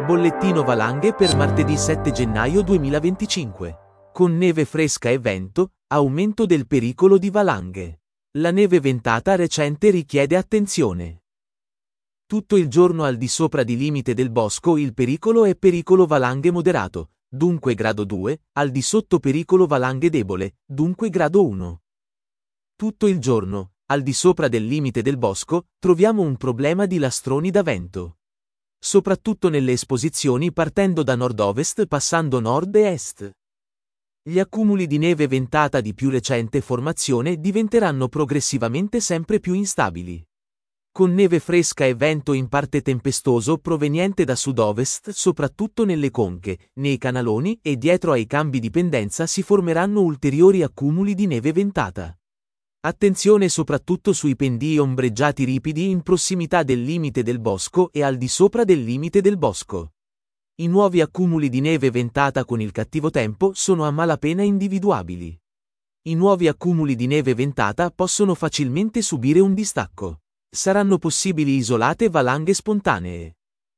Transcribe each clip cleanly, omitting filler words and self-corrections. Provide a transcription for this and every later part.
Bollettino valanghe per martedì 7 gennaio 2025. Con neve fresca e vento, aumento del pericolo di valanghe. La neve ventata recente richiede attenzione. Tutto il giorno al di sopra di limite del bosco il pericolo è pericolo valanghe moderato, dunque grado 2, al di sotto pericolo valanghe debole, dunque grado 1. Tutto il giorno, al di sopra del limite del bosco, troviamo un problema di lastroni da vento. Soprattutto nelle esposizioni partendo da nord-ovest passando nord e est. Gli accumuli di neve ventata di più recente formazione diventeranno progressivamente sempre più instabili. Con neve fresca e vento in parte tempestoso proveniente da sud-ovest, soprattutto nelle conche, nei canaloni e dietro ai cambi di pendenza si formeranno ulteriori accumuli di neve ventata. Attenzione soprattutto sui pendii ombreggiati ripidi in prossimità del limite del bosco e al di sopra del limite del bosco. I nuovi accumuli di neve ventata con il cattivo tempo sono a malapena individuabili. I nuovi accumuli di neve ventata possono facilmente subire un distacco. Saranno possibili isolate valanghe spontanee.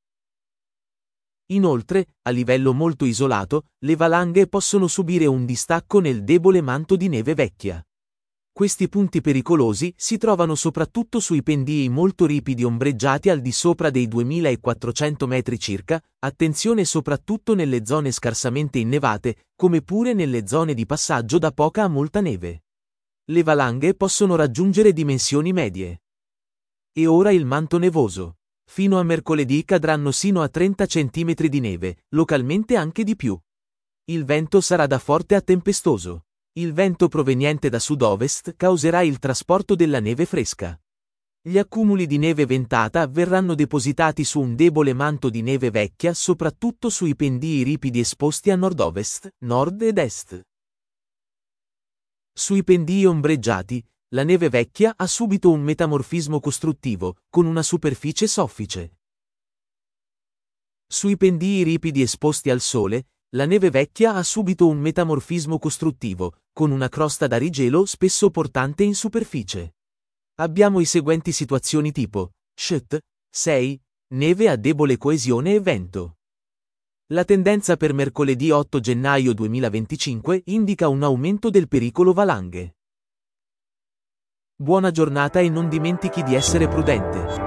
Inoltre, a livello molto isolato, le valanghe possono subire un distacco nel debole manto di neve vecchia. Questi punti pericolosi si trovano soprattutto sui pendii molto ripidi ombreggiati al di sopra dei 2400 metri circa, attenzione soprattutto nelle zone scarsamente innevate, come pure nelle zone di passaggio da poca a molta neve. Le valanghe possono raggiungere dimensioni medie. E ora il manto nevoso. Fino a mercoledì cadranno sino a 30 cm di neve, localmente anche di più. Il vento sarà da forte a tempestoso. Il vento proveniente da sud-ovest causerà il trasporto della neve fresca. Gli accumuli di neve ventata verranno depositati su un debole manto di neve vecchia soprattutto sui pendii ripidi esposti a nord-ovest, nord ed est. Sui pendii ombreggiati, la neve vecchia ha subito un metamorfismo costruttivo, con una superficie soffice. Sui pendii ripidi esposti al sole, la neve vecchia ha subito un metamorfismo costruttivo, con una crosta da rigelo spesso portante in superficie. Abbiamo i seguenti situazioni tipo: SHT, 6, neve a debole coesione e vento. La tendenza per mercoledì 8 gennaio 2025 indica un aumento del pericolo valanghe. Buona giornata e non dimentichi di essere prudente.